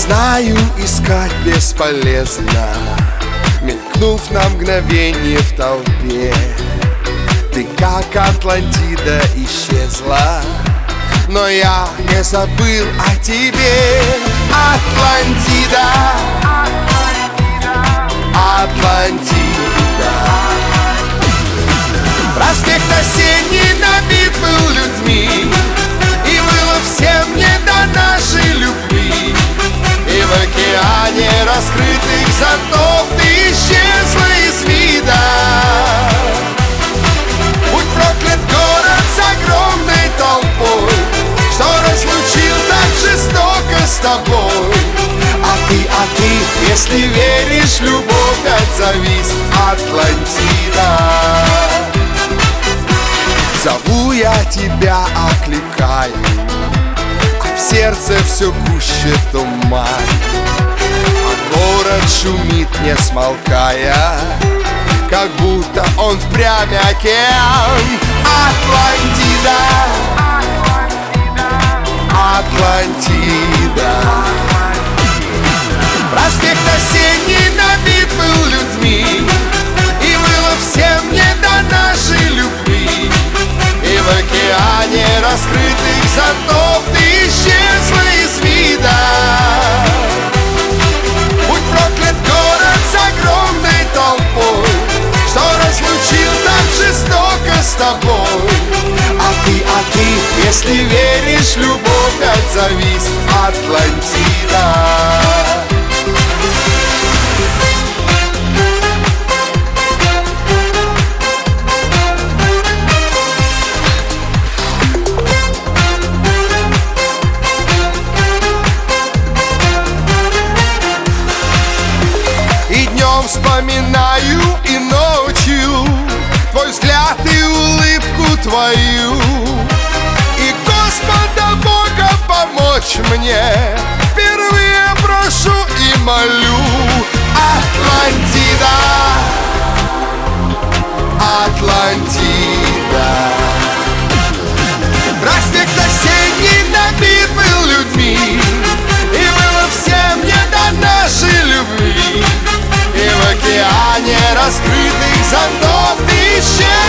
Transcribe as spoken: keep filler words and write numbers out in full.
Знаю, искать бесполезно, мелькнув на мгновение в толпе. Ты как Атлантида исчезла, но я не забыл о тебе. Атлантида, Атлантида. Проспект осенний набит был людьми, и было всем не до нашей любви. И в океане раскрытых зонтов ты исчезла из вида. Будь проклят город с огромной толпой, что разлучил так жестоко с тобой. А ты, а ты, если веришь в любовь, отзовись, Атлантида. Зову я тебя, окликаю, а в сердце все гуще туман, а город шумит, не смолкая, как будто он впрямь океан. Атлантида, Атлантида. Проспект осенний набит был людьми, и было всем не до нашей любви. И в океане раскрытых зонтов ты исчезла из вида. Будь проклят город с огромной толпой, что разлучил так жестоко с тобой. А ты, а ты, если веришь в любовь, отзовись, Атлантида. Вспоминаю и ночью твой взгляд и улыбку твою, и Господа Бога помочь мне впервые прошу и молю. Атлантида, Атлантида. Проспект осенний набит был людьми, и было всем не до нашей любви. И в океане раскрытых зонтов ты исчез.